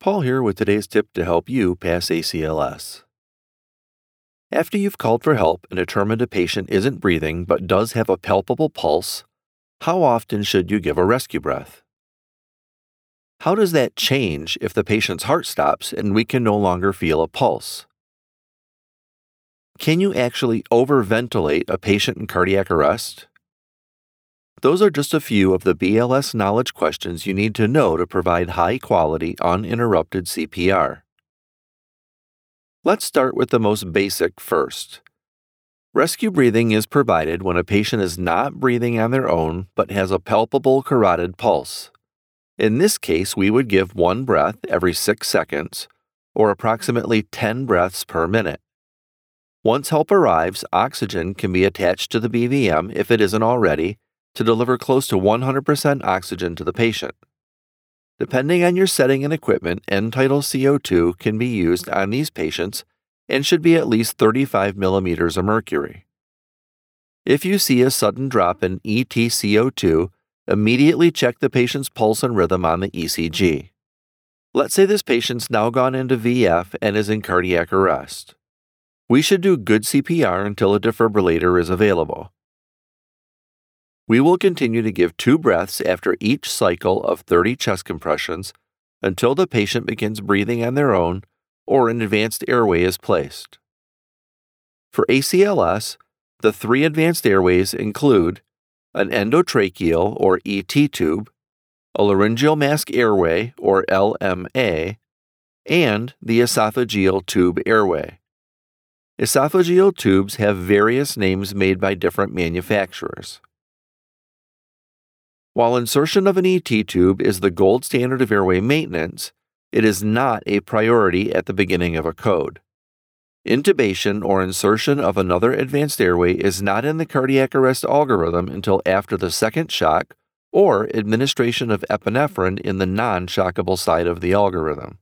Paul here with today's tip to help you pass ACLS. After you've called for help and determined a patient isn't breathing but does have a palpable pulse, how often should you give a rescue breath? How does that change if the patient's heart stops and we can no longer feel a pulse? Can you actually overventilate a patient in cardiac arrest? Those are just a few of the BLS knowledge questions you need to know to provide high-quality, uninterrupted CPR. Let's start with the most basic first. Rescue breathing is provided when a patient is not breathing on their own but has a palpable carotid pulse. In this case, we would give one breath every 6 seconds, or approximately 10 breaths per minute. Once help arrives, oxygen can be attached to the BVM if it isn't already, to deliver close to 100% oxygen to the patient. Depending on your setting and equipment, end-tidal CO2 can be used on these patients and should be at least 35 millimeters of mercury. If you see a sudden drop in EtCO2, immediately check the patient's pulse and rhythm on the ECG. Let's say this patient's now gone into VF and is in cardiac arrest. We should do good CPR until a defibrillator is available. We will continue to give 2 breaths after each cycle of 30 chest compressions until the patient begins breathing on their own or an advanced airway is placed. For ACLS, the 3 advanced airways include an endotracheal or ET tube, a laryngeal mask airway or LMA, and the esophageal tube airway. Esophageal tubes have various names made by different manufacturers. While insertion of an ET tube is the gold standard of airway maintenance, it is not a priority at the beginning of a code. Intubation or insertion of another advanced airway is not in the cardiac arrest algorithm until after the second shock or administration of epinephrine in the non-shockable side of the algorithm.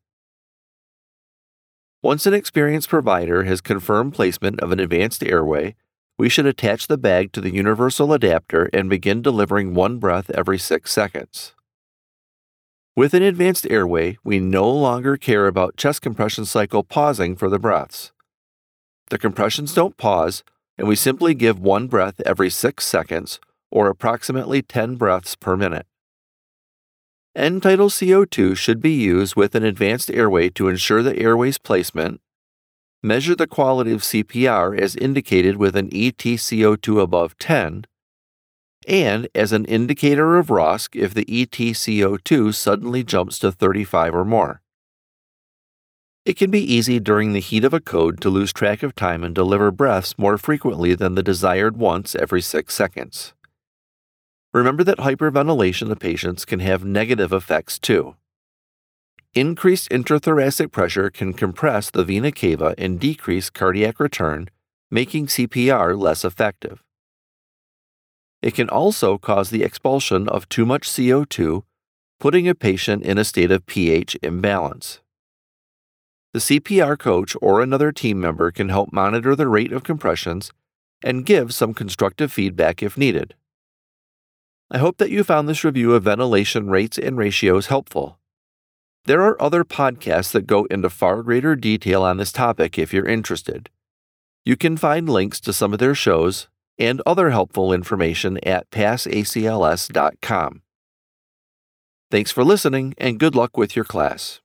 Once an experienced provider has confirmed placement of an advanced airway, we should attach the bag to the universal adapter and begin delivering one breath every 6 seconds. With an advanced airway, we no longer care about chest compression cycle pausing for the breaths. The compressions don't pause, and we simply give one breath every 6 seconds, or approximately 10 breaths per minute. End-tidal CO2 should be used with an advanced airway to ensure the airway's placement. Measure the quality of CPR as indicated with an EtCO2 above 10, and as an indicator of ROSC if the EtCO2 suddenly jumps to 35 or more. It can be easy during the heat of a code to lose track of time and deliver breaths more frequently than the desired once every 6 seconds. Remember that hyperventilation of patients can have negative effects too. Increased intrathoracic pressure can compress the vena cava and decrease cardiac return, making CPR less effective. It can also cause the expulsion of too much CO2, putting a patient in a state of pH imbalance. The CPR coach or another team member can help monitor the rate of compressions and give some constructive feedback if needed. I hope that you found this review of ventilation rates and ratios helpful. There are other podcasts that go into far greater detail on this topic if you're interested. You can find links to some of their shows and other helpful information at passacls.com. Thanks for listening and good luck with your class.